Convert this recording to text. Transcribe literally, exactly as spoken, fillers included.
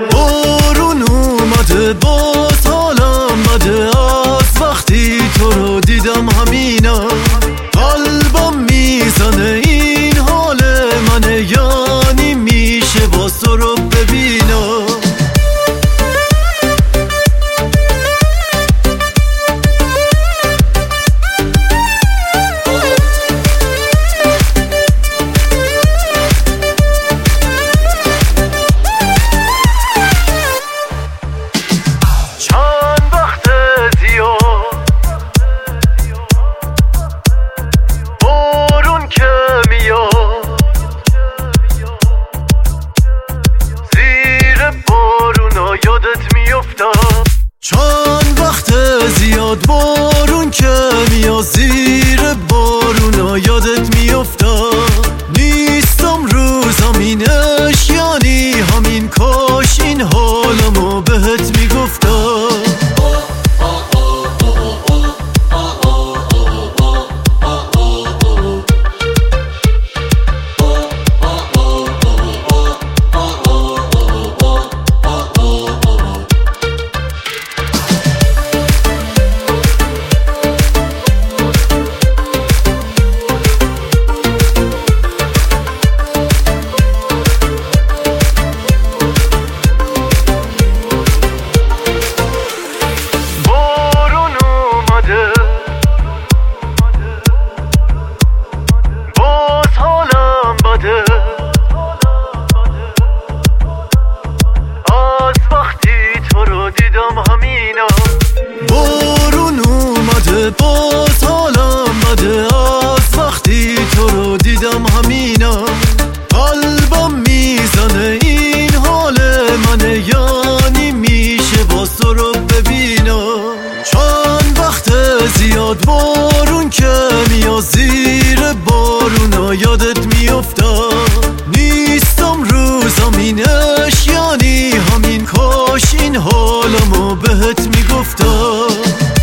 بارون اومده باز حالم بده، از وقتی تو رو دیدم همینا قلبم میزنه این حال منه، یعنی میشه باز تو رو ببینم. چند وقت زیاد بارون که میاد، زیر بارونا یادت میافتاد. نیستم رو زمینش یعنی همین، کاش این حالمو بهت میگفتم. بارون اومده باز حالم بده، از وقتی تو رو دیدم همینا قلبم میزنه این حال منه، یعنی میشه باز تو رو ببینم. چند وقت زیاد بارون که میاد، زیر بارونا یادت میافتاد. نیستم رو زمینش یعنی همین، کاش این حالمو بهت میگفتم.